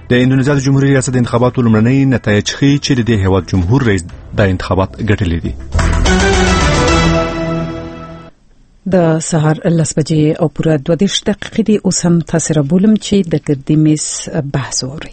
د اندونیزیا د جمهوریت ریاست د انتخاباتو لومړنۍ نتایج ښیي چې د دې هیواد جمهور رئیس د انتخابات ګټلي دي. د سهار 10 بجې او پوره 22 دقیقې دي. اوس هم تاسو را بولم چې د ګردي میز بحث ووري.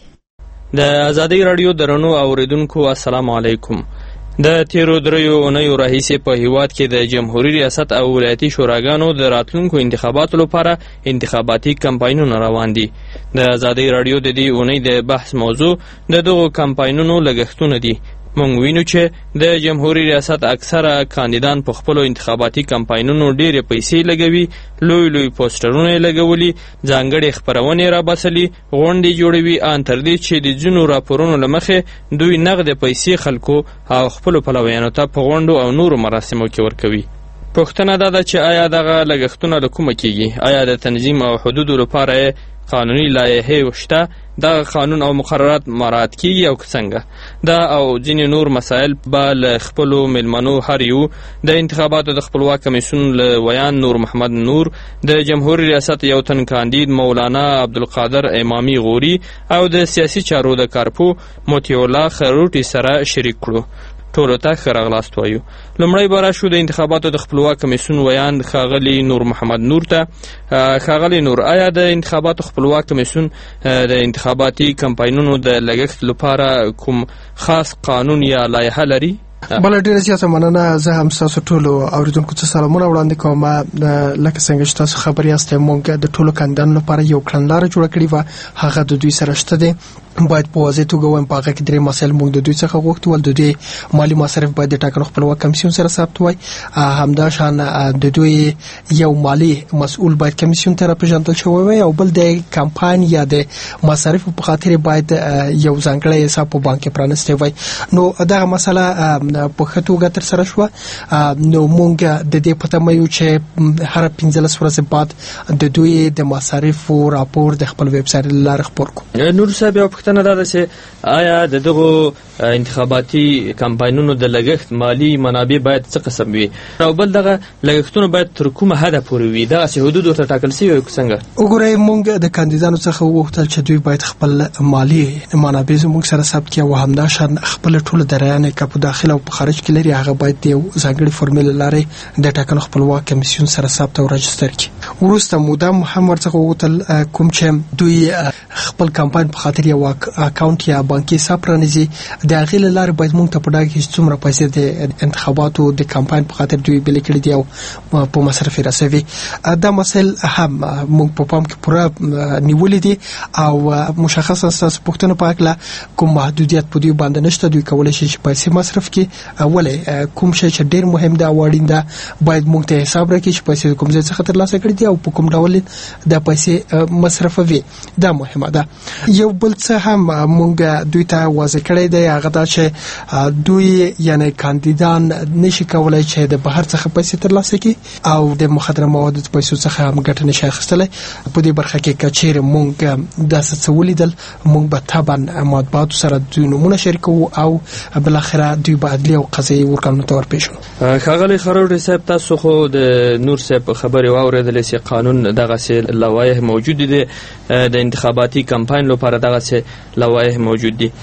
د ازادي رادیو درنو اوریدونکو السلام علیکم. د تیرو دریو اونیو راهیسې په هیواد کې د جمهوریت ریاست او ولایتي شوراګانو د راتلونکو انتخاباتو لپاره انتخاباتي کمپاینونه روان دي. د ازادي رادیو د دې اونۍ د بحث موضوع د دغو کمپاینونو لګښتونه دي. مونږ وینو چې د جمهوریت ریاست اکثره کاندیدان په خپلو انتخاباتي کمپاینونو ډېرې پیسې لګوي، لوی پوسټرونه یې لګولي، ځانګړې خپرونې راباسلي، غونډې جوړوي، ان تر دې چې د ځینو راپورونو له مخې دوی نغد پیسې خلکو او خپلو پلویانو ته په غونډو او نورو مراسمو کې ورکوي. پوښتنه دا ده چې آیا دغه لګښتونه له کومه کیږي؟ آیا د تنظیم او حدودو لپاره قانوني لایحې شته؟ دا قانون او مقررات مراعات کیږي او څنګه؟ دا او ځینې نور مسایل به له خپلو مېلمنو هر یو د انتخاباتو د خپلواک کمیسیون له ویان نور محمد نور، د جمهوریت ریاست یو تن کاندید مولانا عبدالقادر امامي غوري او د سیاسي چارو د کارپو موتی الله خروټي سره شریک کړو. ټولو ته ښه راغلاست وایو. لومړی به راشو د انتخاباتو د خپلواک کمیسیون ویان ښاغلي نور محمد نور ته. ښاغلي نور، آیا د انتخاباتو خپلواک کمیسیون د انتخاباتي کمپاینونو د لګښت لپاره کوم خاص قانون یا لایحه لري؟ بله ډیره زیاته مننه. زه هم ستاسو ټولو اوریدونکو ته سلامونه وړاندې کوم. لکه څنګه چې تاسو خبر یاست، موږ د ټولو کاندیدانو لپاره یو کړنلاره جوړه کړې وه. هغه د دوی سره شته دی. باید په واضح توګه وایم په هغه کې درې مسایل موږ د دوی څخه غوښتي ول. د دوی مالی مصارف باید د ټاکنو خپلواک کمیسیون سره ثبت وای. همداشان د دوی یو مالی مسؤل باید کمیسیون ته راپېژندل شوی وای، او بل د کمپاین یا د مصارف په خاطر باید یو ځانګړی حساب په بانک کې پرانستی وای. نو دغه مسله په ښه توګه ترسره شوه. نو موږ د دې په تمه یو چې هر 15 ورځې بعد د دوی د مصارفو راپور د خپل ویب سایټ له لارې خپور کړو. نور صاحب، یو پوښتنه دا ده چې آیا د دغو انتخاباتي کمپاینونو د لګښت مالی منابع باید څه قسم وي، او بل دغه لګښتونه باید تر کومه حده پورې وي؟ دغسې حدود ورته ټاکل شوي وي که څنګه؟ وګورئ، موږ د کاندیدانو څخه وغوښتل چې دوی باید خپل مالی منابع زموږ سره ثبت کړي، او همداشان خپل ټول درایانې که په داخل او په خارج کې لري هغه باید د یو ځانګړي فورمول له لارې د ټاکنو خپلواک کمیسیون سره ثبت او راجستر کړي. وروسته موده هم ورڅخه وغوښتل کوم چې دوی خپل کمپاین په خاطر یو اکاونټ یا بانکي حساب پرانیزي، د هغې له لارې باید موږ ته په ډاګه کې څومره پیسې د انتخاباتو د کمپاین په خاطر دوی بلې کړي دي او په مصرف یې رسوي. دا مسایل هم موږ په پام کې پوره نیولې دي، او مشخصا ستاسو پوښتنه په هکله کوم محدودیت په دوی باندې نشته. دوی کولی شي چې پیسې مصرف کړي. ولې کوم شی چې ډېر مهم ده او اړین ده باید موږ ته حساب راکړي چې پیسې کوم ځای څخه ترلاسه کړي دي او په کوم ډول دا پیسې مصرفوي. دا مهمه ده. یو بل څه هم موږ دوی ته واضح کړی دی، هغه دا چې دوی یعنی کاندیدان نشي کولای چې د بهر څخه پیسې ترلاسه کړي او د مخدره موادو د پیسو څخه هم ګټه نشي اخیستلی. په دې برخه کې که چیرې موږ داسې څه ولیدل، موږ به طبعا مطبوعاتو سره دوی نومونه شریکوو او بالاخره دوی به عدلي او قضایي ورکړنو ته ورپېژنو. ښاغلی خروټي صاحب، تاسو خو د نور صاحب خبرې واورېدلې چې قانون دغسې لوایح موجود دي، د انتخاباتي کمپاین لپاره دغسې لوایح موجود دي.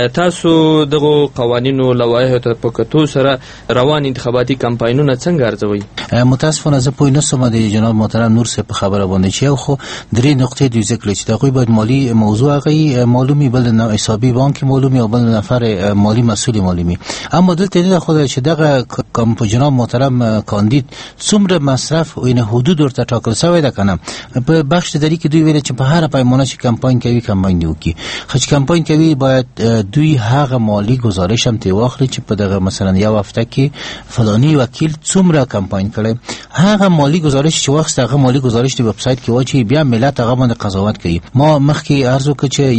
تاسو دغو قوانینو لوایحو ته په کتو سره روان انتخاباتي کمپاینونه څنګه ارزوئ؟ متاسفانه زه پوه نه شوم د جناب محترم نور صاحب په خبره باندې چې یو خو درې نقطې دوی ذکر کړي چې د هغوی باید مالي موضوع هغوی معلومي، بل د حسابي بانک معلومي، او بل نفر مالي مسؤل معلومي. اما دلته نه خو چې دغه کوم په جناب محترم کاندید څومره مصرف او نه حدود ورته ټاکل شوی ده کنه. په بخش دری کې دوی ویل چې په هر پیمانه چې کمپاین کوي کمپاین دی وکي، خو چې کمپاین کوي باید دوی هغه مالی گزارش هم تی واخلي چې په دغه مثلا یو هفته کې فلانی وکیل څومره کمپاین کړي، هغه مالی گزارش چې واخست هغه مالی گزارش دی ویب سایت کې واچي، بیا ملت هغه باندې قضاوت کوي. ما مخکې ارزو کې چې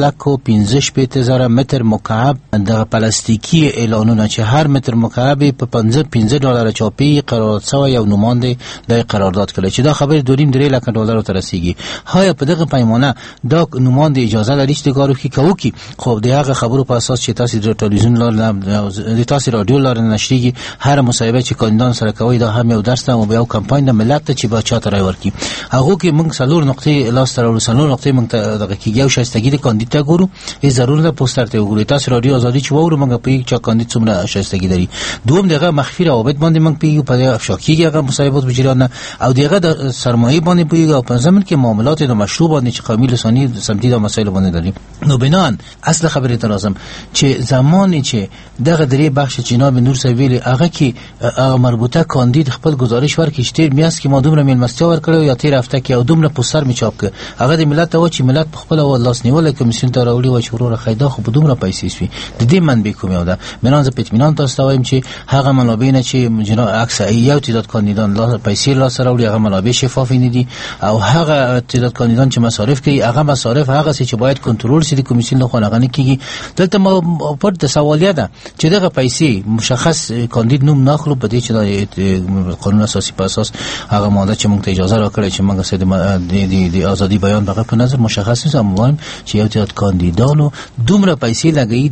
1,15,000 متر مکعب د پلاستیکی اعلانونه چې هر متر مکعب په $15 چاپی قرارداد سوا یو نماینده د قرارداد کړي چې دا خبر $2.5 لک ته رسیږي. های په دغه پیمانه دا نماینده اجازه لري چې چې کارو کې خو د هغه خبرو په اساس چې تاسو د ټلویزیون لاره تاسو رادیو لاره نشریږي هر مصاحبه چې کاندیدان سره کوي دا هم یو درس ته او یو کمپاین د ملت ته چې با چاته راي ورکي هغه کې موږ څلور نقطې لاس تر ورسنو نقطې موږ ته دغه کې یو شایستګي د کاندید ته ګورو ای ضرور ده پوسټر ته وګورئ تاسو رادیو ازادي چې وورو موږ په چا کاندید څومره شایستګي لري دوم دغه مخفي روابط باندې موږ پیږو په افشاکیږي هغه مصاحبات بجریان او دغه د سرمایه باندې پیږو او په زمين کې معاملات د مشروع باندې چې قومي لساني سمتي د مسایل باندې لري نو بنان اصل خبره ته لازم چې زماني چې دغه درې بخش جناب نور سویل هغه کې مربوطه کاندید خپل گزارش ورکړي چې تیر میاس کې ما دومره میلمستیا ورکړو یا تیر هفته کې او دومره پوسټر می چاپ کړ هغه د ملت ته و چې ملت په خپل اول لاس نیول کمیسیون ته راوړي و چې ورور خیدا خو دومره پیسې شي د دې منبع کوم یو ده بنان ز پټمنان تاسو ته وایم چې هغه منابع نه چې جناب عکس یو تعداد کاندیدان لا پیسې لا سره وړي هغه منابع شفاف نه دي او هغه تعداد کاندیدان چې مصارف کوي هغه مصارف هغه چې باید کنټرول شي د کمیسیون له خوا نه کیږي دلته ما پر د سوالیه ده چې دغه پیسې مشخص کاندید نوم ناخلو په دې چې د قانون اساسي په اساس هغه ماده چې موږ ته اجازه راکړي چې موږ سره د ازادي بیان دغه په نظر مشخص سمون چې یو تعداد کاندیدانو دومره پیسې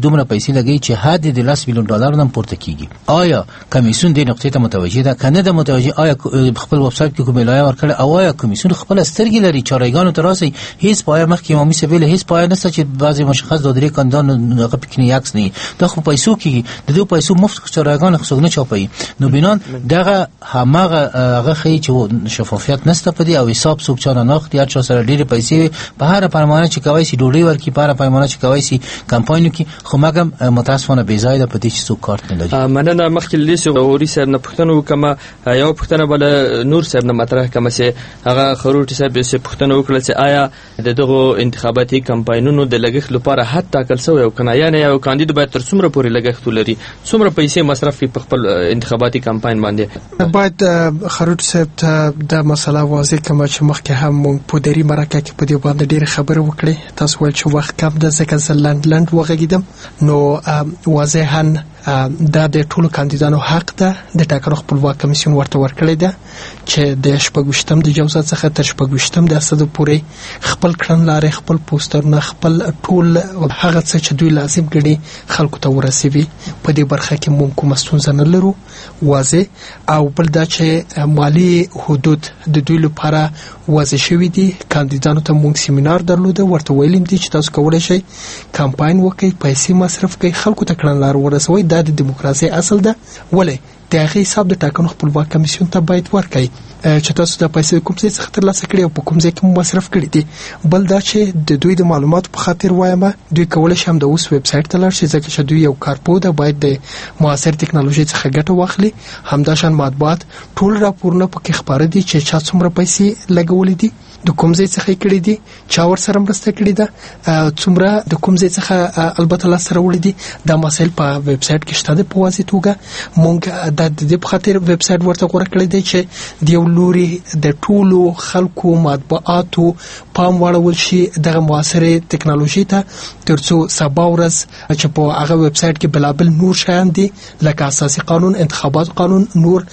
لګي چې حد د 10 میلیون ډالر نه پورته کیږي آیا کمیسیون دې نقطې ته متوجه ده کنه د متوجه آیا خپل ویب سټ کې کومه لایه ورکړي او آیا کمیسیون خپل سترګې لري چارایګانو تراسي هیڅ پای مخکې امامي سویل هیڅ پای نه چې بعضی مشخص د درې کاندیدانو هغه پکې یاکس نه د خو پیسو کې د دوه پیسو مفت چارایګان خو نه چاپي نو بنان دغه همغه هغه خي چې شفافیت نشته پدې او حساب څوک چانه ناخت یا چا سره ډېر پیسې په هر پیمانه چې کوي سي ډوډۍ ورکی په هر پیمانه چې کوي سي کمپاین کې خو مګم متاسفانه بې ځای پدې چې څوک کارت نه لري مننه مخکې لیسو اوري سر نه پښتنو کما یو پښتنه بل نور سر نه مطرح کما سي هغه خروټي سر به سي پښتنو وکړه چې آیا دغه انتخاباتي کمپاینونو د لګښت لپاره حد تاکل سو یو کنه یا نه یو کاندید باید تر څومره پورې لګښت لري څومره پیسې مصرف په خپل انتخاباتي کمپاین باندې باید خروټ صاحب ته د مسله واضح کما چې مخکې هم مونږ په دری مرکه کې په دې باندې ډېر خبره وکړې تاسو ول چې وخت کم د ځکه زلند وغږیدم نو واضحاً دا د ټولو کاندیدانو حق ده د ټاکنو خپلواک کمیسیون ورته ورکړی ده چې د شپږشتم د جوزا څخه تر شپږشتم د اسد پورې خپل کړنلارې خپل پوسټرونه خپل ټول هغه څه چې دوی لازم ګڼي خلکو ته ورسوي په دې برخه کې مونږ کوم ستونزه نه لرو واضح او بل دا چې مالی حدود د دوی لپاره واضح شوی دي کاندیدانو ته مونږ سیمینار درلوده ورته ویلیم دي چې تاسو کولای شئ کمپاین وکړئ پیسې مصرف کړئ خلکو ته کړنلار ورسوي دا د دیموکراسي اصل ده ولې د هغه حساب د ټاکنو خپلواک کمیسیون ته باید ورکړي چې تاسو د پیسې کوم څه څخه ترلاسه کړی او په کوم ځای کې مصرف کړی دي بل دا چې د دوی د معلوماتو په خاطر وایم دوی کولای شي هم د اوس ویب سټ ته لاړ شي ځکه چې دوی یو کارپو ده باید د معاصر ټکنالوژي څخه ګټه واخلي همداشان مطبوعات ټول راپورونه پکې خبره دي چې چا څومره پیسې لګولې دي د کوم ځای څخه کړی دي چا ور سره مرسته کړې ده څومره د کوم ځای څخه البته لا سره وړي دي دا مسایل په ویب سټ کې شته په واضح توګه مونږ د دې په خاطر ویب سټ ورته غوړه کړی دی چې د لوري د ټولو خلکو مطبوعاتو پام وړول شي د معاصره ټکنالوژي ته ترڅو سبا ورځ چې په هغه ویب سټ کې بلابل نور شیان دي لکه اساسي قانون انتخابات قانون نور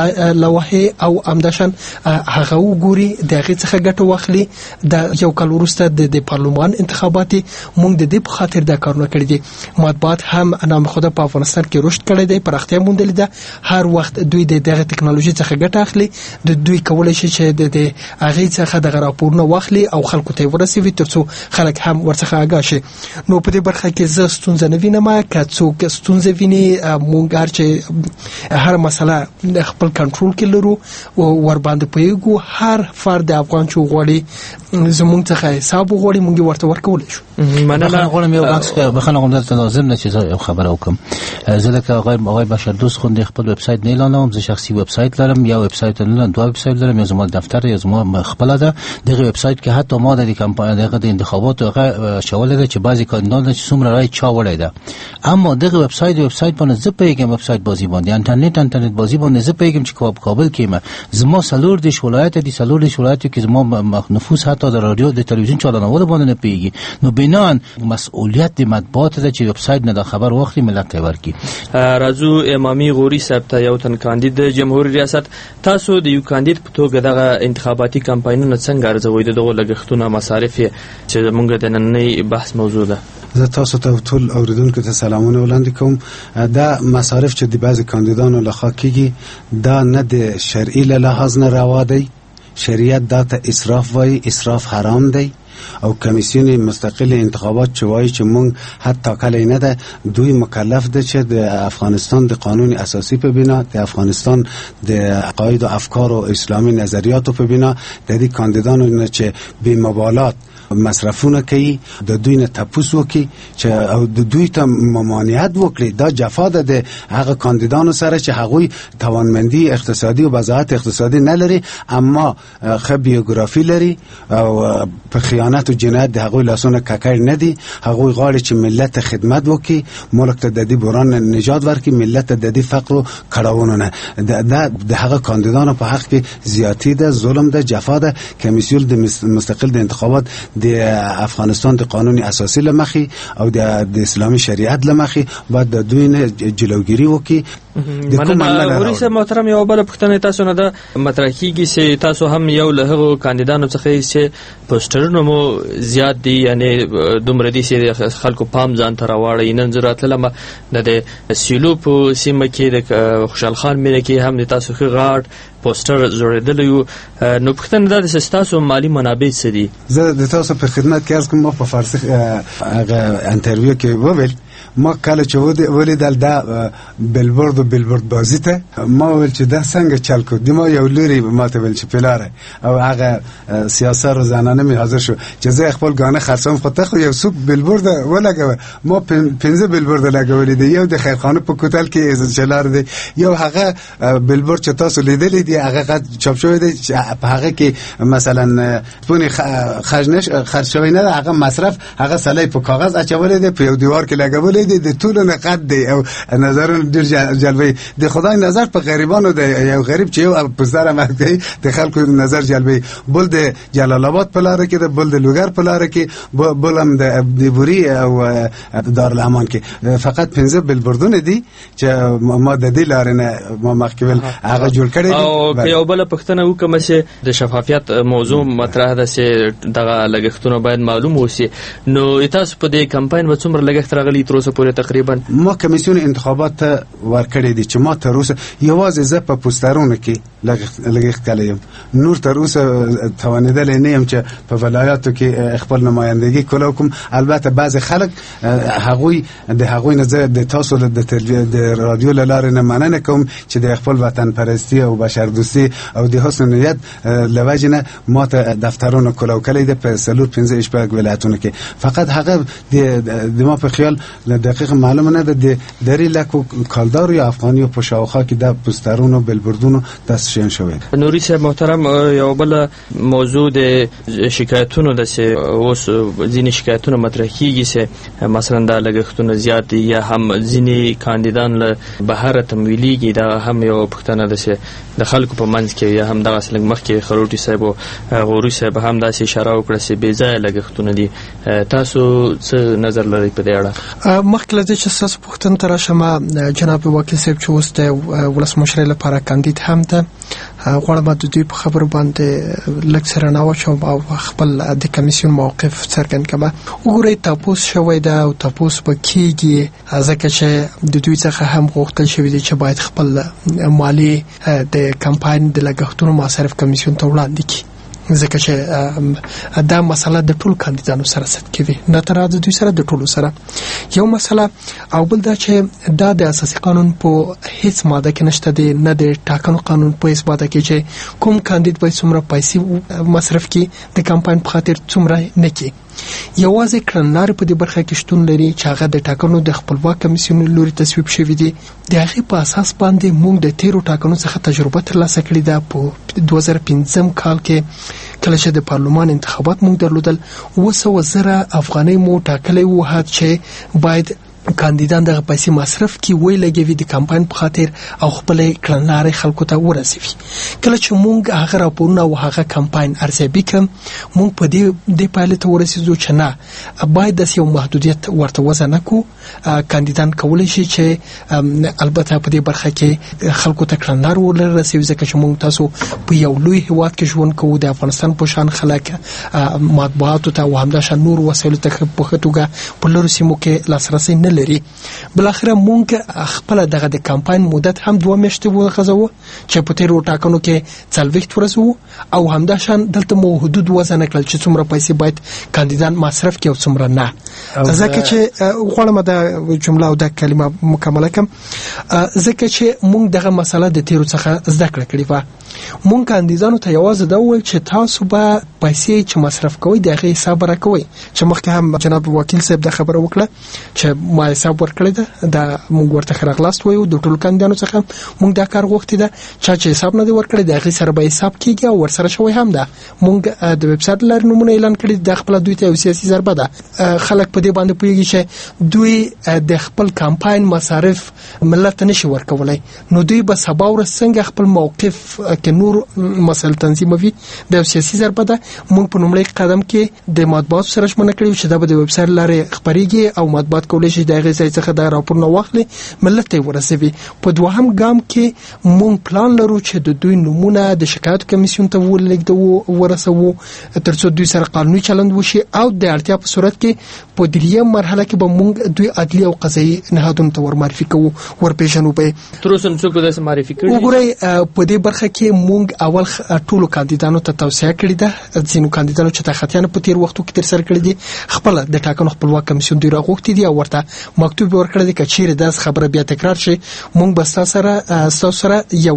لوحه او امداشن هغه وګوري دغه څخه ګټه واخلي د یو کال وروسته د پارلمان انتخاباتي مونږ د دې په خاطر د کارونه کړی دي مطبوعات هم نام خود په افغانستان کې رشد کړی دی پرختیا موندلې ده هر وخت دوی دغه ټکنالوژي څخه ګټه اخلي د دوی کولای شي چې د هغه څخه د راپورونه واخلي او خلکو ته ورسوي ترڅو خلک هم ورڅخه آگاه شي نو په دې برخه کې زه ستونزه نه وینم که څوک ستونزه ویني مونږ چې هر مسله خپل کنټرول کې لرو او ور باندې پیګو هر فرد افغان چې غوړي زمونږ څخه حساب غوړي مونږ ورته ورکول شو مننه غواړم یو بحث بخنه غوډه ته لازم نه چې خبره وکم زه لکه آقای بشر دوست خو خپل ویب سټ نه اعلانوم زه شخصي ویب سټ لرم یا ویب سټ نه دوه ویب سټ لرم یا زما دفتر یا زما خپل ده دغه ویب سټ کې حتی ما د کمپاین دغه د انتخاباتو هغه شواله ده چې بعضی کاندیدان چې څومره راي چا وړي ده اما دغه ویب سټ باندې زه پیګم ویب سټ بازی باندې انټرنیټ بازی باندې زه پیګم چې کابل کې ما زما سلور د ولایت دي سلور د ولایت کې زما نفوس حتی در رادیو د تلویزیون چالانول باندې نه پیږي. نو بنان مسئولیت د مطبوعات ده چې ویب سایت نه د خبر وختي ملت ته ورکړي. راځو امامي غوري صاحب ته یو تن کاندید جمهوریت ریاست، تاسو د یو کاندید په توګه دغه انتخاباتي کمپاینونه څنګه ارزوئ؟ دغه لګښتونه مصارف چې موږ د نننۍ بحث موضوع ده. زه تاسو ته ټول اوریدونکو ته سلامونه وړاندې کوم. دا مصارف چې د بعضی کاندیدانو لخوا کیږي دا نه د شرعي له لحاظ نه روا دی. شریعت دا ته اسراف وایي، اسراف حرام دی. او کمیسیون مستقل انتخابات چې وایي چې مونږ حتی کله نه ده، دوی مکلف ده چې د افغانستان د قانون اساسی په بنا، د افغانستان د عقاید و افکار و اسلامی نظریاتو په بنا د دې کاندیدانو نه چې بې مبالات مصرفونه کوي د دوی نه تپوس وکړي چې او د دوی ته ممانعت وکړي. دا جفا ده د هغه کاندیدانو سره چې هغوی توانمندي اقتصادي او وضاحت اقتصادي نه لري اما ښه بیوګرافي لري او په خیانت او جنایت د هغوی لاسونه ککړ نه دي. هغوی غواړي چې ملت خدمت وکړي، ملک ته د دې بحران نجات ورکړي، ملت ته د دې فقر او کړاوونو نه. د هغه کاندیدانو په حق کې زیاتی ده، ظلم ده، جفا ده. کمیسیون د مستقل د انتخابات د افغانستان د قانون اساسی لمخي او د اسلامي شریعت لمخي باید د دوی نه جلوګیری وکړي. ورسره محترم یو بل پښتنه تاسو نه ده مطرح کیږي چې تاسو هم یو له هغو کاندیدانو څخه چې پوسټرونه مو زیات دي، یعنی دومره دي چې خلکو پام ځان ته راوړي. نن زراته لمه د سیلو په سیمه کې د خوشحال خان مینه کې هم د تاسو ښه غاټ پوسټر جوړېدلی یو. نو پوښتنه دا ده چې ستاسو مالي منابع څه دي؟ زه د تاسو په خدمت کې عرض کوم. ما په فارسي هغه انټرویو کې وویل ما کله چې ولیدل دا بلبورد و بلبورد بازی ته ما ویل چې دا څنګه چل کو دی. ما یو لوري ما ته ویل چې پلاره او هغه سیاست روزانه می حاضر شو چې زه خپل غانه خرڅوم خو ته خو یو سوق بلبورد ولګو. ما 15 بلبورد لګولې دی، یو د خیرخانه په کوتل کې چلار دی، یو هغه بلبورد چې تاسو لیدلې دی هغه چاپ شوی دی په هغه کې مثلا پونی خرج شوی نه، هغه مصرف هغه سلای په کاغذ اچولې دی، په یو دیوار کې لګولې دی، د ټول نه قد دی او نظرونه ډیر جلبوي. د خدای نظر په غریبانو دی، یو غریب چې یو په سره مګي د خلکو نظر جلبوي. بل د جلال آباد په لار کې، بل د لوګر په لار کې، بل هم د بوري او دارالامان کې. فقط 15 بلبوردونه دي چې ما د دې لار نه ما مخکې هغه جوړ کړی دي. او یو بل پښتنه وکم چې د شفافیت موضوع مطرح ده چې دغه لګښتونه باید معلوم وسی. نو تاسو په دې کمپاین و څومره لګښت راغلی تر اوسه پورې؟ تقریبا ما کمیسیون انتخابات ته ورکړی دي چې ما تر اوسه یوازې زه په پوسټرونو کې لګښت کړی یم، نور تر اوسه توانیدل نه یم چې په ولایاتو کې خپل نمایندګي کوم. البته بعض خلک هغوی نه د تاسو د رادیو لاره نه مننه کوم چې د خپل وطن پرستی او بشر دوستی او د حسن نیت لوجنه ما ته دفترونه کولای دي په 3-5 ولایتونو کې. فقط هغه د ما په خیال دقیق معلومه نه ده د دری لکو کالدار یا افغانی په شاوخه کې د پوسټرونو بلبوردونو دستشین شوی. نوري صاحب محترم یو بل موضوع د شکایتونو د سه اوس ځینې شکایتونه مطرح کیږي چې مثلا د لګښتونو زیات دي یا هم ځینې کاندیدان له بهر تمویلیږي. دا هم یو پښتنه ده چې د خلکو په منځ کې یا هم دغه سلنګ مخکې خروټي صاحب او غوري صاحب هم داسې اشاره وکړه چې بې ځایه لګښتونه دي. تاسو څه نظر لرئ په دې اړه؟ مخکې له دې چې تاسو پوښتنه تر شمه جناب وکیل صاحب چې اوس د ولسمشر لپاره کاندید هم ده، غواړم د دوی په خبرو باندې لږ سره ناوچوم او خپل د کمیسیون موقف څرګند کړم. وګورئ تاسو شوی دا او تاسو په کېږي ځکه چې د دوی څخه هم غوښتل شوی دی چې باید خپل مالی د کمپاین د لګښتونو مصارف کمیسیون ته وړاندې کړي، ځکه چې دا مسله د ټول کاندیدانو سره ست کوي، نه تر د دوی سره د ټولو سره یو مسله. او بل دا چې دا د اساسي قانون په هیڅ ماده کې نشته دی، نه د ټاکنو قانون په هیڅ ماده کې چې کوم کاندید باید څومره پیسې مصرف کړي د کمپاین په خاطر څومره نه کړي. یوازې کړنلارې په دې برخه کې شتون لري چې هغه د ټاکنو د خپلواک کمیسیون لوري تصویب شوی دی. د هغې په اساس باندې موږ د تیرو ټاکنو څخه تجربه ترلاسه کړې ده. په 2015 کال کې کله چې د پارلمان انتخابات موږ درلودل 200,000 افغانۍ مو ټاکلې وه چې باید کاندیدان دغه پیسې مصرف کی وی لګوي د کمپاین په خاطر او خپل کړنلارې خلکو ته ورسوي. کله چې مونږ هغه راپورونه او هغه کمپاین ارزیابي کړم مونږ په دې پایله ته ورسېدو چې نه باید د یو محدودیت ورته وضع نکو. کاندیدان کولی شي چې البته په دې برخه کې خلکو ته کړنلار ورسوي ځکه چې مونږ تاسو په یو لوی هیواد کې ژوند کوو د افغانستان په شان خلک مطبوعاتو ته او همداشان نور وسایلو ته په ښه توګه په لرو سیمو کې لاسرسي نه لري. بلاخره مونږ خپل دغه د کمپاین مدت هم 2 میاشتې وغځوو چې په تیرو ټاکنو کې 40 ورځو او همداشان دلته مو حدود وضع نکړل چې څومره پیسې باید کاندیدان مصرف کړي او څومره نه. ځکه چې غواړم دا جمله او دا کلمه مکمله کړم ځکه چې مونږ دغه مسله د تیرو څخه زده کړې و. مونږ کاندیدانو ته یوازې دا وویل چې تاسو به پیسې چې مصرف کوئ دغه حساب راکوئ چې مخکې هم جناب وکیل صاحب د خبره وکړه چې ما حساب ورکړی ده دا مونږ ورته خراغلاست وایو د ټولو کاندیدانو څخه مونږ دا کار غوښتي ده چې حساب نه دی ورکړی دغه سره به حساب کیږي او ورسره شوی هم ده. مونږ د ویب سټ لار نمونه اعلان کړی د خپل دوی ته سیاسي ضربه ده. خلک په دې باندې پوهیږي چې دوی د خپل کمپاین مصارف ملت نشي ورکولای نو دوی به سبا ورځ څنګه خپل موقف کې نور مسل تنظیموي د سیاسي ضربه ده. مونږ په لومړی قدم کې د مطبوعات سره ژمنه کړې چې دا به د ویب سټ لارې خبريږي او مطبوعات کولای شي دغه ځای څخه د راپورونه واخلي ملت ته ورسوي. په دوهم ګام کې مونږ پلان لرو چې د دوی نمونه د شکایت کمیسیون ته ولېږدو ورسوو ترڅو دوی سره قانوني چلند وشي او د اړتیا په صورت کې په دریم مرحله کې به مونږ دوی عدلي او قضایي نهادونو ته ورمعرفي کوو ورپېژنو. به تر اوسه څوک داسې معرفي کړي وګورئ په دې برخه کې مونږ اول ټولو کاندیدانو ته توصیه کړې ده. ځینو کاندیدانو چې تخطیان په تیر وختو کې تر سره کړی دي خپل د ټاکنو خپلواک کمیسیون دوی راغوښتي دي او ورته مکتوب ورکړی دی چې چیرې داس خبره بیا تکرار شي مونږ به تاسو سره یو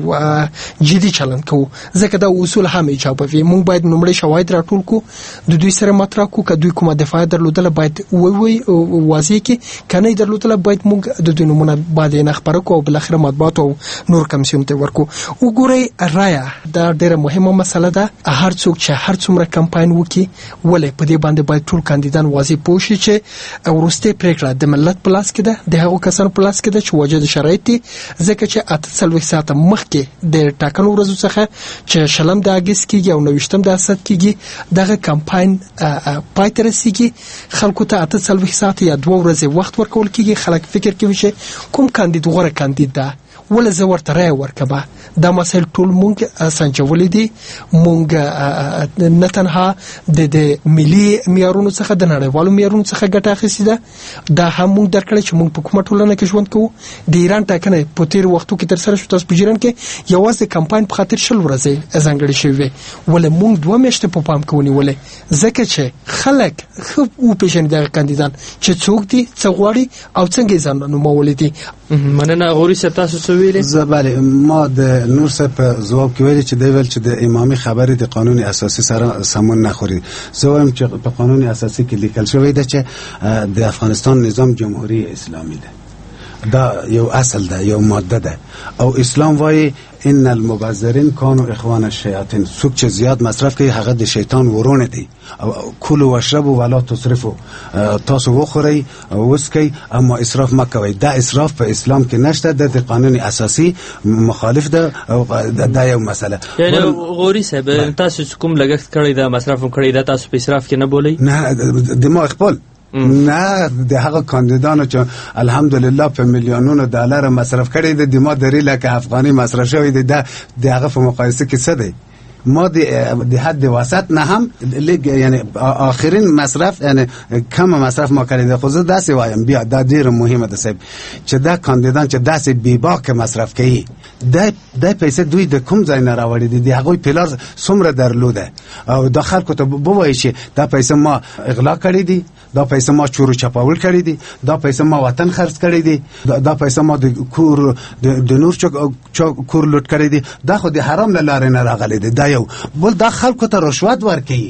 جدي چلند کوو ځکه دا اصول هم ایجابوي. مونږ باید نومړی شواهد راټول کو د دوی سره مطرح کو که دوی کومه دفاع درلودله باید وی واضح کی کنه درلودله باید مونږ د دوی نمونه باندې نه خبرو کو او بل اخر مطبوعات او نور کمیسیون ته ورکو. وګورئ رایا دا ډیره مهمه مسله ده. هر څوک چې هر څومره کمپاین وکي ولې په دې باندې باید ټول کاندیدان واضح پوه شي چې ورسته پریکړه د ملت په لاس کې ده د هغو کسانو په لاس کې ده چې وجه د شرایط دي ځکه چې 48 ساعته مخکې د ټاکنو ورځو څخه چې شلم د اگست کېږي او 29 د اسد کېږي دغه کمپاین پای ته رسیږي. خلکو ته 48 ساعته یا 2 ورځې وخت ورکول کېږي. خلک فکر کوي چې کوم کاندید غوره کاندید ده ولا زه ورته رای ورکبه. دا مسایل ټول مونږ سنجولې دي. مونږ نه تنها د ملي معیارونو څخه د نړیوالو معیارونو څخه ګټه اخیستې ده دا هم مونږ درکړی چې مونږ په کومه ټولنه کې ژوند کوو. د ایران ټاکنه په تیر وختو کې تر سره شو. تاسو په ایران کې یوازې کمپاین په خاطر 10 ورځې ځانګړې شوې ولې مونږ 2 میاشتې په پام کې ونیولې ځکه چې خلک خو پیژنې د کاندیدان چې څوک دي څه غواړي او څنګه ځان نومولې دي. مننه غوري صاحب تاسو څه ویلي؟ بله ما د نور صاحب ځواب کې ویلي چې دی ویل چې د امامي خبرې د قانون اساسي سره سمون نه خوري. زه وایم چې په قانون اساسي کې لیکل شوی دی چې د افغانستان نظام جمهوری اسلامي ده. دا یو اصل ده یو ماده ده او اسلام وایي ان المبذرین کانوا اخوان الشیاطین. څوک چې زیات مصرف کوي هغه د شیطان ورونه دي. او کلوا واشربوا ولا تسرفوا. تاسو وخورئ او وسکئ اما اسراف مکوئ. دا اسراف په اسلام کې نشته. د قانون اساسي مخالف ده او دا یو مسله. یعنی غوري صاحب تاسو کوم لګښت کړی دا مصرف کړی دا تاسو په اسراف کې نه بولئ؟ نه د ما خپل نه د هغه کاندیدانو چې الحمدلله په میلیونونو ډالر مصرف کړي دي د ما درې لکه افغاني مصرف شوی دی د هغه په مقایسه کې څه دی. ما د حد وسط نه هم یعنی آخرین مصرف یعنی کم مصرف ما کړی دی. خو زه داسې وایم بیا دا ډیره مهمه ده صاحب چې دا کاندیدان چې داسې بیباک مصرف کوي د پیسې دوی د کوم ځای نه راوړي دي. د هغوی پلار څومره درلوده او د خلکو ته ووایي چې دا پیسې ما اغلا کړي دي دا پیسې ما چورو چپاول کړي دي دا پیسې ما وطن خرڅ کړي دي دا پیسې ما د کور د نور کور لوټ کړي دي. دا خو د حرام له لارې نه راغلي دي. دا یو بل دا خلکو ته رشوت ورکوي.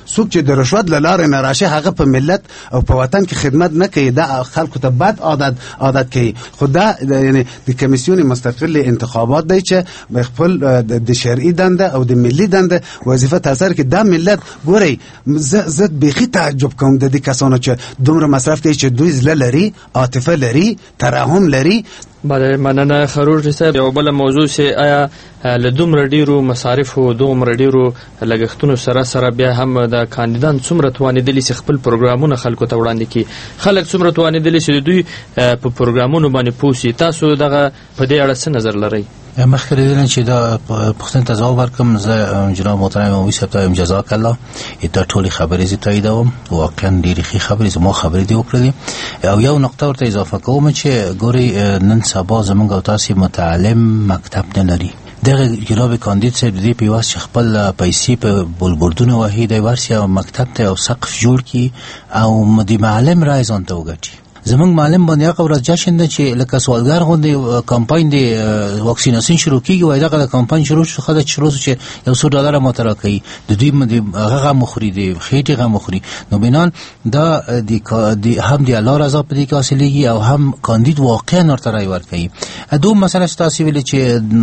څوک چې د رشوت له لارې نه راشي هغه په ملت او په وطن کې خدمت نه کوي، دا خلکو ته بد عادت کوي. خو دا یعنی د کمیسیون مستقل انتخابات دی چې خپل د شرعي دنده او د ملي دنده وظیفه تاثیر کې دا ملت ګوري. زه بیخي تعجب کوم د دې کسانو چې دومره مصرف کوي چې دوی زړه لري، عاطفه لري، ترحم لري. بله مننه خروج صاحب. یو بل موضوع چې آیا له دومره ډیرو مصارفو دومره ډیرو لګښتونو سره بیا هم د کاندیدان څومره توانیدلی چې خپل پروګرامونه خلکو ته وړاندې کړي، خلک څومره توانیدلی چې دوی په پروګرامونو باندې پوه. تاسو دغه په دې اړه څه نظر لرئ؟ مخکې دې چې دا پښتون ته ځواب ورکړم. زه جناب محترم مولوي صاحب ته جزاک الله دا ټولې خبرې زه تاییدوم، واقعا ډېرې ښې خبرې زما خبرې دې وکړلې. او یو نقطه ورته اضافه کوم چې ګوري نن سبا زموږ او تاسې متعلم مکتب نه لري. دغه جناب کاندید صاحب دې په واسه چې خپل پیسې په بلبردونه وهي د ورسي او مکتب ته او سقف جوړ کی او د معلم رای ځان ته وګټي. زمونږ معلم باندې هغه ورځ جشن ده چې لکه سوالګر غوندې کمپاین دی واکسیناسیون شروع کیږي، وای دغه کمپاین شروع شو خدای شروع چې $100 ماتره کوي د دوی هغه مخوري دی خېټه غو مخوري. نو بنان دا د هم دی الله رضا په دې کې حاصلېږي او هم کاندید واقعا ورته رای ورکوي. دوه مسله تاسو ویل چې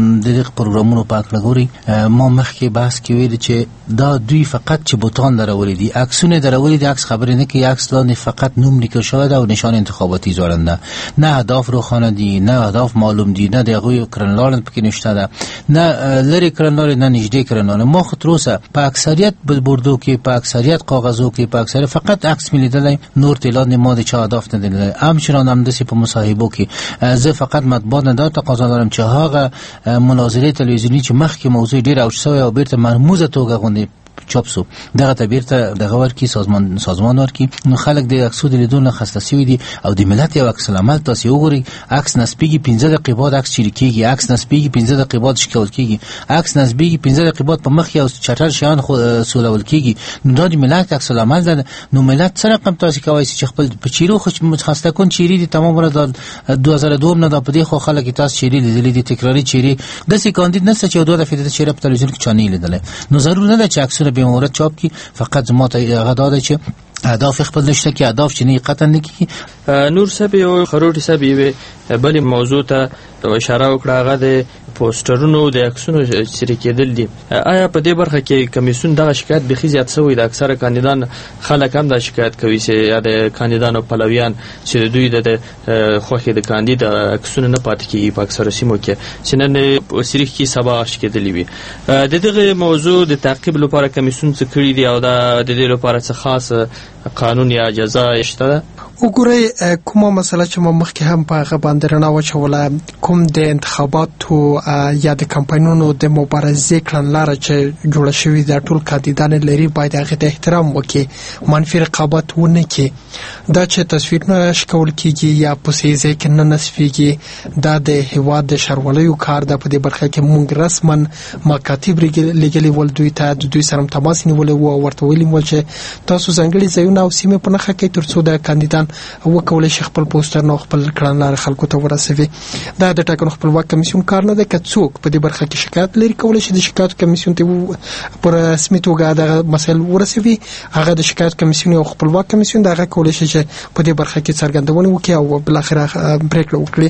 د پروګرامونو پاک لګوري. ما مخکې بحث کې ویل چې دا دوی فقط چې بوتان درولې دي، عکسونه درولې دي، عکس خبرې نه کوي، عکس لاندې فقط نوم لیکل شوی ده او نشان انتخاباتی زارنده، نه اهداف روښانه دي، نه اهداف معلوم دي، نه دغه کرنلار پکې نشته ده، نه لری کرنلار نه نږدې کرنلار. ما خو تر اوسه په اکثریت بلبوردو کې په اکثریت کاغذو کې په اکثریت فقط عکس ملیدل، نور اعلان ما د چا اهداف نه دي. همچنان هم دسی په مصاحبو کې زه فقط مطبوعات نه دا تقاضا لرم چې هغه مناظره تلویزیونی چې مخکې موضوع ډیر اوج شوی او بیرته مرموزه توګه غونډه چاپ سو دغه ته بیرته دغه ورکی سازمان ورکی. نو خلک د عکسو د لیدون خسته شوی دي او د ملت یو عکس العمل تاسو وګورئ. عکس نسبیږي 15 دقیقې بعد عکس چریکیږي، عکس نسبیږي 15 دقیقې بعد شکول کیږي، عکس نسبیږي 15 دقیقې بعد په مخ یو چټر شان خو سولول کیږي. نو د ملت عکس العمل ده. نو ملت سره کوم تاسو کوي چې خپل په چیرو خو متخصصه کون چیرې دي تمام ورته 2002 نه د پدې خو خلک تاسو چیرې لیدلې دي تکراری چیرې د سې کاندید نه چې دوه دفعه د چیرې په تلویزیون کې چانې لیدل. نو ضرور نه ده چې عکسونه به مورد چاپ کی، فقط ما ته غدا چې اهداف خپل نشته کې اهداف چې نه قطن نه کی. نور صاحب یو خروټي صاحب یې بلې موضوع ته اشاره وکړه، هغه د پوسټرونو د عکسونو چیرې کېدل دي. آیا په دې برخه کې کمیسیون دغه شکایت بخي زیات شوی د اکثره کاندیدان خلک هم دا شکایت کوي چې د کاندیدانو پلویان چې دوی د خوخي د کاندید عکسونه نه پاتې کیږي په اکثره سیمو کې چې نن سریخ کې سبا شکېدلی وي. د دغه موضوع د تعقیب لپاره کمیسیون څه کړی دی او د دې لپاره څه خاص قانون یا جزا شته؟ وګورئ کومه مسله چې ما مخکې هم په هغه باندې رڼا واچوله، کوم د انتخاباتو یا د کمپاینونو د مبارزې کړنلاره چې جوړه شوې ده ټول کاندیدان لري باید هغه ته احترام وکړي، منفي رقابت ونه کړي. دا چې تصویرونه شکول کیږي یا په سیزه کې نه نصفيږي دا د هیواد د شرولیو کار ده. په دې برخه کې مونږ رسمن مکاتب لګلي ول دوی ته د دوی سره تماس نیولې وو ورته ویلي مو چې تاسو ځنګړي ځایونه او سیمه په نخښه کې ترڅو د کاندیدان وکولای شي خپل پوسټر نو خپل کړنلار خلکو ته ورسوي. دا د ټاکنو خپلواک کمیسیون کار نه دی که څوک په دې برخه کې شکایت لري کولای شي د شکایت کمیسیون ته پر رسمي توګه د مسایل ورسوي. هغه د شکایت کمیسیون او خپلواک کمیسیون دغه کولای شي چې په دې برخه کې څرګندونه وکړي او بل اخر پریکړه وکړي.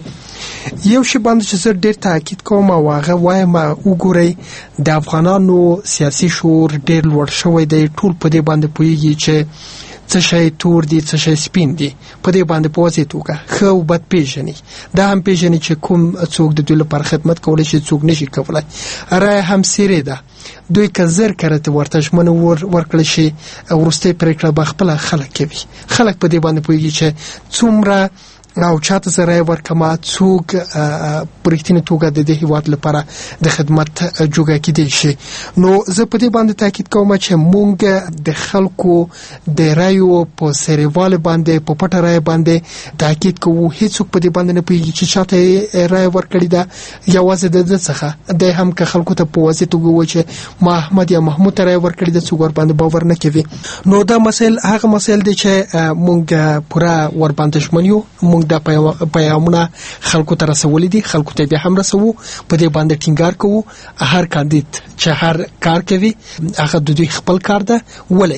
یو شی باندې چې زه ډیر تاکید کوم او هغه وایم وګورئ د افغانانو سیاسي شعور ډیر لوړ شوی دی. ټول په دې باندې پوهیږي چې څه شی تور دي څه شی سپین دي، په دې باندې په واسطه توګه خو بد پیژني. دا هم پیژني چې کوم څوک د دوی لپاره خدمت کولای شي څوک نشي کولای. رای هم سیری ده دوی کزر کرته ورته ژمنه ورکړل شي ورسته پریکړه بخپله خلک کوي. خلک په دې باندې پوهیږي چې څومره او چاته سره ورکما څوک پرېختنه توګه د دې هیواد لپاره د خدمت جوګه کېدی شي. نو زه په دې باندې تاکید کوم چې مونږ د خلکو د رایو په سریوال باندې په پټه رای باندې تاکید کوو. هیڅوک په دې باندې نه پیږي چې چاته رای ورکړی دا یوازې د څخه د هم که خلکو ته په واسطه توګه و چې ما احمد یا محمود رای ورکړی د څوک ور باندې باور نه کوي. نو دا مسائل هغه مسائل دي چې مونږ پورا ور باندې شمنیو. مونږ موږ د پیغامونه خلکو ته رسولي دي، خلکو ته به هم رسوو. په دې باندې ټینګار کوو هر کاندید چې هر کار کوي هغه د دوی خپل کار ده، ولې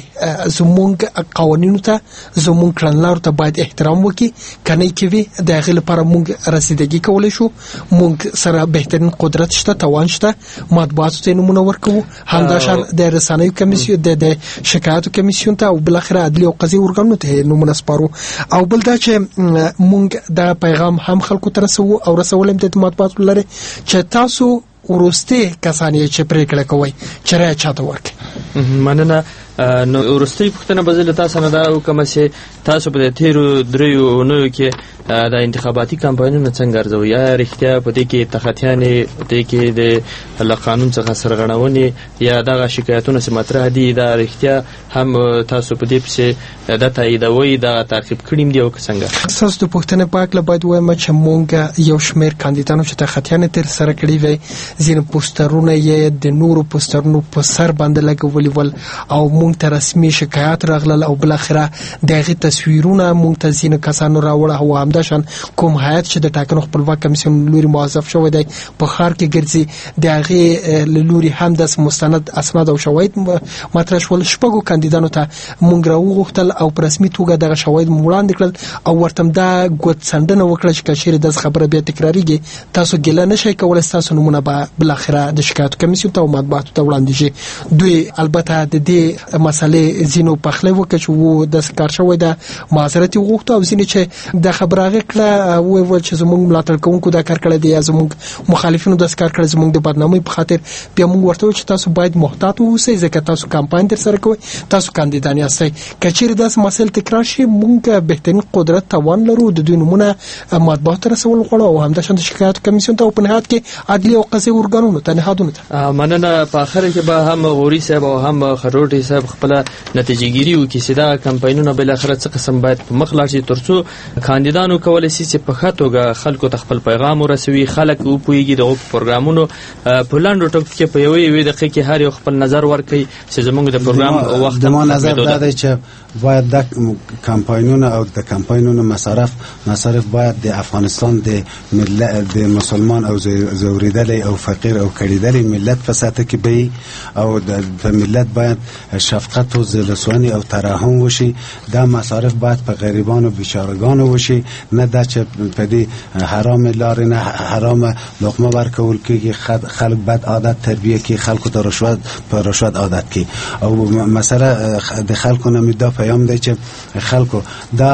زموږ قوانینو ته زموږ کړنلارو ته باید احترام وکړي. کني کوي د هغه لپاره موږ رسیدګي کولای شو. موږ سره بهترین قدرت شته، توان شته، مطبوعاتو ته نمونه ورکوو، همداشان د رسنیو کمیسیون د شکایتو کمیسیون ته او بل اخر عدلي او قضایي ورګانو ته نمونه سپارو. او بل دا چې موږ دا پیغام هم خلکو ته رسوو او رسولم ته مطبوعات لري چې تاسو ورسته کسانی چې پریکړه کوي چې راځي چاته ورکړي. مننه. نو ورستۍ پښتنه بزله تاسو نه دا کوم چې تاسو په تیرو دریو نو کې د انتخاباتي کمپاینونو څنګه ارزوي؟ یا رښتیا په دې کې تخطیانې په دې کې د قانون څخه سرغړونې یا دغه شکایتونه چې مطرح دي دا رښتیا هم تاسو په دې پسې د تاییدوي دا تعقیب کړیم دی او څنګه؟ تاسو د پښتنه پاک له باید وایم چې مونږ یو شمېر کاندیدانو چې تخطیانې تر سره کړی وي، ځینې پوسټرونه یې د نورو پوسټرونو په سر باندې لګولي ول او مونږ ته رسمي شکایت راغلل او بل اخره دغه تصویرونه مونږ ته ځینې کسانو راوړه او همداشان کوم هیئت چې د ټاکنو خپلواک کمیسیون لوري موظف شوی دی په خار کې ګرځي دغه لوري هم د مستند اسناد او شواهد مطرح شول. شپږو کاندیدانو ته مونږ راوغوښتل او په رسمي توګه دغه شواهد وړاندې کړل او ورته دا ګوتڅنډنه وکړه چې کشیر د خبره بیا تکراریږي تاسو ګله نشئ کولای، تاسو نمونه به بل اخره د شکایت کمیسیون ته او مطبوعاتو ته وړاندې شي. دوی البته د دې مسلې زینو پخله وکړي چې وو د کار شوی د معذرت غوښته او ځینې چې د خبره غکړه وویل چې زموږ ملاتړ کوونکو دا کار کړی دی یا زموږ مخالفینو د کار کړی زموږ د بدنامۍ په خاطر، بیا موږ ورته چې تاسو باید محتاط اوسئ ځکه تاسو کمپاین تر سره کوئ، تاسو کاندیدان یاستئ. کچیر داس مسل تکرار شي موږ بهترین قدرت توان لرو د دوی نمونه مطبوعات ته رسول غواړو او همداشان د شکایت کمیسیون ته او په نهایت کې عدلي او قضایي ورګانونو ته نهادونو ته. مننه. په اخر کې به هم غوري صاحب او هم خروټي صاحب خپل نتیجهګيري وکړي چې دا کمپاینونه بل اخر څه قسم باید په مخ لاړ شي ترڅو کاندیدانو کولای شي چې په خاطوګه خلکو ته خپل پیغام ورسوي، خلک او پويږي د پروګرامونو په لاندو ټکو کې په یوې دقیقه کې هر یو خپل نظر ورکړي چې زموږ د پروګرام وخت د ما نظر دا دی چې باید د کمپاینونو او د کمپاینونو مصارف باید د افغانستان د ملت د مسلمان او زوریدلې او فقیر او کړیدلې ملت په ساته کې به او د ملت باید شفقت او زلسوانی او ترحم وشي. دا مصارف باید په غریبانو بیچارهګانو وشي، نه دا چې په دې حرام لارې نه حرام لقمه ورکول کېږي، خلک بد عادت تربیه کې خلکو ته رشوت عادت کې. او مسله د خلکو نه دا پیام دی چې خلکو دا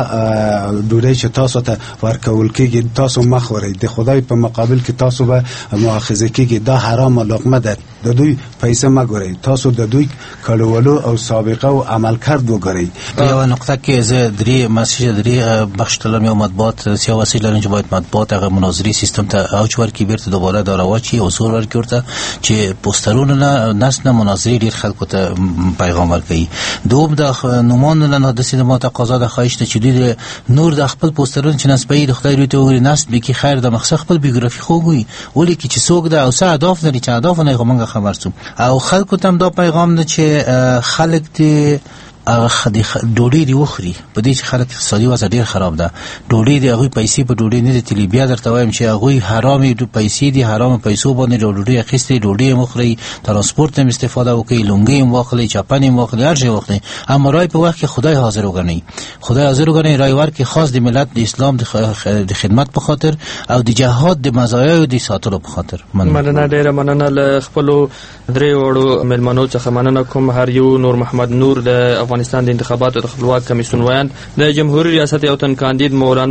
ډوډۍ چې تاسو ته ورکول کېږي تاسو مخورئ، د خدای په مقابل کې تاسو به مؤاخذه کېږي، دا حرام لقمه ده، د دوی پیسې مګورئ، تاسو د دوی کړولو او سابقه او عمل کرد وګورئ. یو نقطه کې زه درې بخش تلم یو مطبوعات سیاسي لري چې باید مطبوعات هغه مناظري سیستم ته او چور کې بیرته دوباره دا راوچی او سور ورکړه چې پوسټرونه نه مناظري ډیر خلکو ته پیغام ورکړي. دوم د نومونو نه د سینما تقاضا د خواهش چې دوی نور د خپل پوسټرونه چې نسبې د خدای لوی وګړي نس به کې خیر د مخصص خپل بیوګرافي خوږي ولې کې چې څوک د او څه اهداف لري چې اهداف نه کومه خبر سو او خلکو ته دا پیغام نه چې خلک دې ډوډۍ دی وخوري په دې چې خلک اقتصادي وضع ډیر خراب ده، ډوډۍ دی هغه پیسې په ډوډۍ نه دي بیا درته وایم چې هغه حرامي پیسې دي، حرام پیسو باندې ډوډۍ اخیستي، ډوډۍ مخري، ترانسپورت هم استفاده وکړي، لونګي هم واخلي، چاپن هم واخلي، هر شي واخلي، اما راي په وخت کې خدای حاضر وګڼي راي ورکړي خاص د ملت د اسلام د خدمت په خاطر او د جهاد د مزایا او د ساتلو په خاطر. مننه ډیره مننه له خپل درې وړو ملمنو څخه مننه کوم. هر یو نور محمد نور د افغانستان د انتخاباتو د خپلواک کمیسیون ویاند، د جمهوریت ریاست یو تن کاندید مولانا